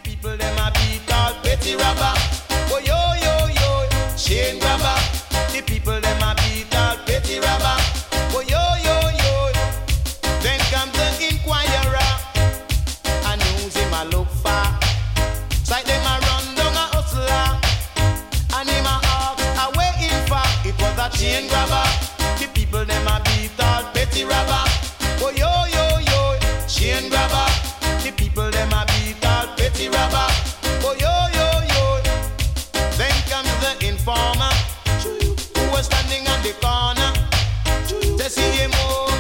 people them a beat all petty robber. Oh yo yo yo, chain grabber. The people them a beat all petty robber. Oh yo yo yo. Then comes the inquirer, and news him a look for. Sight them a run down a hustler, and him a ask a waiting for. It was a chain grabber. The people them a beat all petty robber. Oh yo yo yo, chain grabber. The people them a beat all petty robber. Oh yo yo yo. Then comes the informer, who was standing on the corner. To see him, oh,